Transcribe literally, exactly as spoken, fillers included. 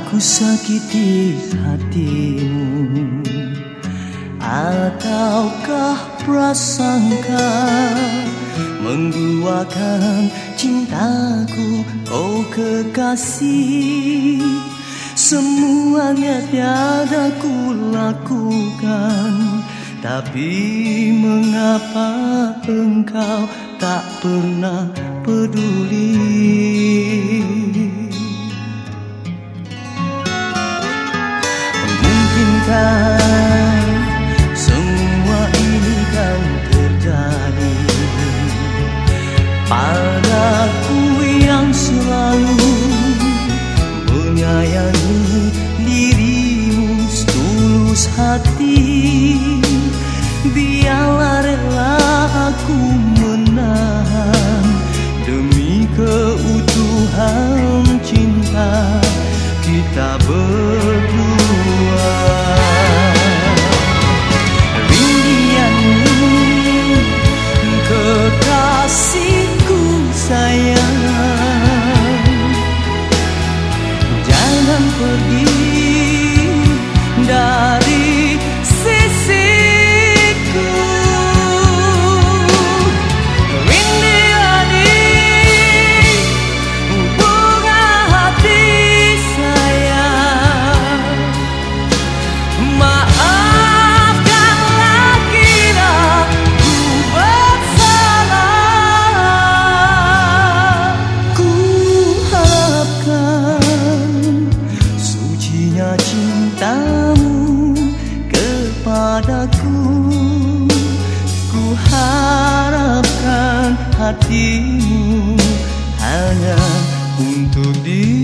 aku sakiti hatimu, ataukah prasangka mengguakan cintaku, oh kekasih. Semuanya tiada ku lakukan, tapi mengapa engkau tak pernah peduli? Mungkinkah semua ini kan terjadi padaku yang selalu menyayangi dirimu setulus hati? Biarlah rela aku menahan demi keutuhan cinta kita berdua. Rindianmu kekasihku sayang, jangan pergi dari sisiku. Rindiani bunga hati sayang, maafkanlah kira ku bersalah. Ku harapkan sucinya cintamu kepadaku, ku harapkan hatimu hanya untuk diriku.